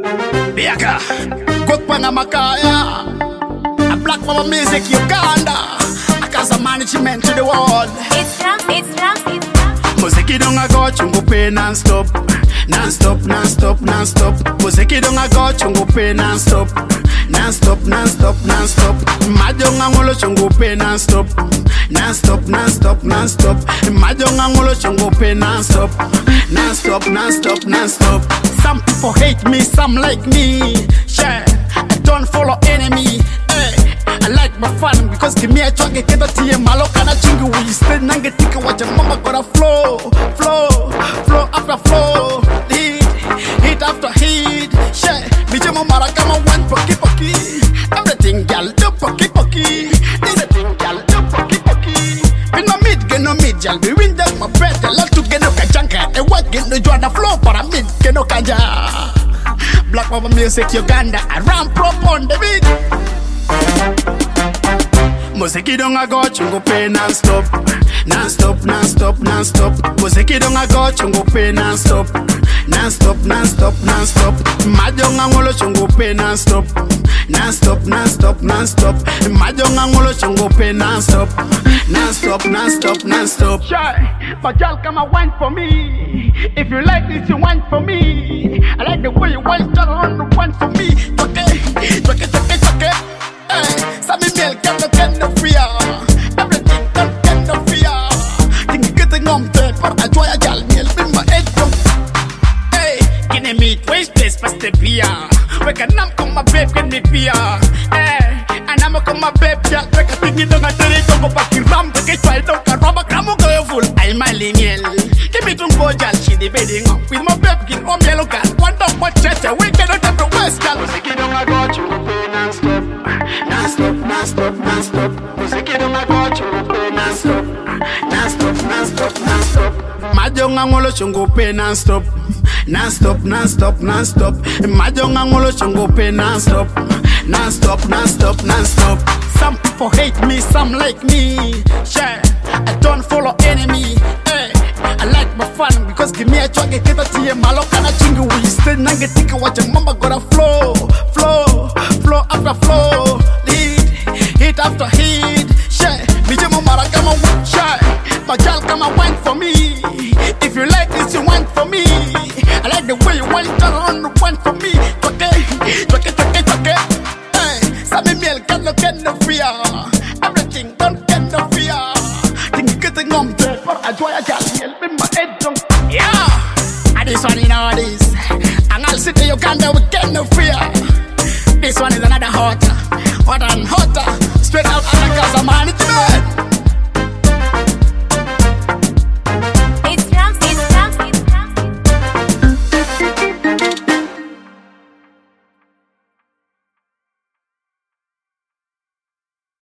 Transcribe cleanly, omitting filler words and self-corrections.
Biaka, Gokpanga Makaya, a Black Mama Music Uganda, Akasa Management to the world. It's Ram. Muziki donga go chungu pay non-stop, non-stop, non-stop, non-stop. Muziki donga go chungu pay non-stop, non-stop, non-stop, non-stop. Majonga ngolo chungu pay non-stop, non-stop, non-stop, non-stop. Majonga ngolo chungu pay non-stop, non-stop, non-stop, non-stop. Some people hate me, some like me. Yeah, I don't follow enemy. I like my fun because give me a chunk get a tea malo kana chingu we stay nanga tika watch your mama gotta flow after flow, hit after hit. Yeah, bitch mama kama one poki everything gal do poki anything gal do poki. We no meet gal we win that my bread a lot to get no kajanka and what get no join the flow but I mean get no kanja. Black Mama Music Uganda I ram prop on the beat. Muziki donga go chungu pay non-stop, non-stop, non-stop, non-stop. Muziki donga go chungu pay non-stop, non-stop, non-stop, non-stop. Majonga ngolo chungu pay non-stop, non-stop, non-stop, non-stop. Majonga ngolo chungu pay non-stop, non-stop, non-stop, non-stop. Shy, but y'all come and wine for me. If you like this, you wine for me. I like the way you wine, turn around and wine for me. Okay. Sami miel can no fear. Everything can no fear. Think getting on paper. I try a gal miel in my head. Hey, give me waste place past the beer. We can nam come my babe can me fear. Hey, and I'm come my babe gal. We can think it on a day to go back in ram. We can try don't can rubber gramo go full. I'm my miel. Give me to go gal. She the bedding up with my babe kin on yellow can. One dog what chatter. We cannot have the west gal. Muziki don't I got you non-stop. Non-stop, non-stop, non-stop. Muziki donga go chungu pay non-stop, non-stop, non-stop, non-stop. Majonga ngolo chungu pay non-stop, non-stop, non-stop, non-stop. Majonga ngolo chungu pay non-stop, non-stop, non-stop, non-stop. Some people hate me, some like me. Yeah, I don't follow enemy. Hey, I like my fun because give me a chunk get a tea malo kana chingu we stay nanga tika watch your mama gotta flow after flow. Hit after hit, yeah. Bitch, mama, come on, shy. But y'all come and wine for me. If you like this, you wine for me. I like the way you wine, turn around and wine for me. Okay. Hey, Sami miel can no fear. Everything don't get no fear. Think getting on paper. I try a gal miel in my head. Yeah, and this one in all this. And I'll sit in Uganda, we get no fear. This one is another hotter and hotter. Straight out of the Gaza management.